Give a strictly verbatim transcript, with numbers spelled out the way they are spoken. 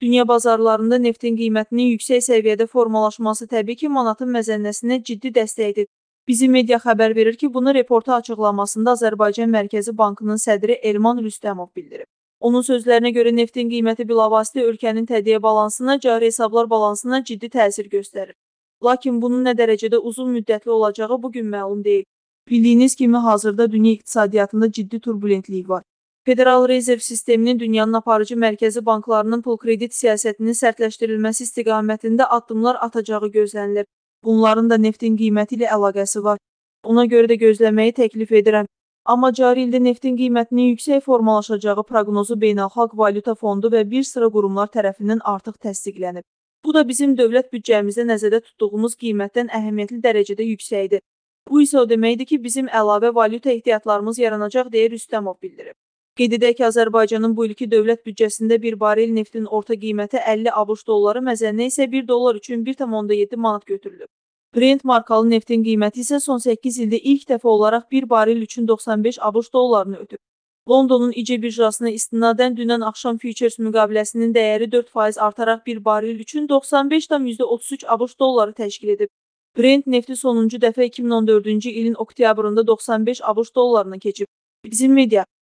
Dünya bazarlarında neftin qiymətinin yüksək səviyyədə formalaşması təbii ki, manatın məzənnəsinə ciddi dəstəkdir. Bizi media xəbər verir ki, bunu reporta açıqlamasında Azərbaycan Mərkəzi Bankının sədri Elman Rüstəmov bildirib. Onun sözlərinə görə neftin qiyməti bilavasitə ölkənin tədqiyə balansına, cari hesablar balansına ciddi təsir göstərir. Lakin bunun nə dərəcədə uzun müddətli olacağı bugün məlum deyil. Bildiyiniz kimi, hazırda dünya iqtisadiyyatında ciddi turbulentlik var. Federal Rezerv sisteminin dünyanın aparıcı mərkəzi banklarının pul kredit siyasətinin sərtləşdirilməsi istiqamətində addımlar atacağı gözlənilir. Bunların da neftin qiyməti ilə əlaqəsi var. Ona görə də gözləməyi təklif edirəm. Amma cari ildə neftin qiymətinin yüksək formalaşacağı proqnozu Beynəlxalq Valyuta Fondu və bir sıra qurumlar tərəfindən artıq təsdiqlənib. Bu da bizim dövlət büdcəmizdə nəzərdə tutduğumuz qiymətdən əhəmiyyətli dərəcədə yüksəkdir. Bu isə o deməkdir ki, bizim əlavə valyuta ehtiyatlarımız yaranacaq deyə Rüstəmov bildirib. Qeyd edək ki, Azərbaycanın bu ilki dövlət büdcəsində bir barel neftin orta qiyməti əlli ABŞ dolları, məzənnə isə bir dollar üçün bir tam onda yeddi manat götürülüb. Brent markalı neftin qiyməti isə son səkkiz ildə ilk dəfə olaraq bir barel üçün doxsan beş ABŞ dollarını ötüb. Londonun İC birjasına istinadən dünən axşam futures müqaviləsinin dəyəri dörd faiz artaraq bir barel üçün doxsan beş tam otuz üç ABŞ dolları təşkil edib. Brent nefti sonuncu dəfə iki min on dördüncü ilin oktyabrında doxsan beş ABŞ dollarına keçib. Bizim media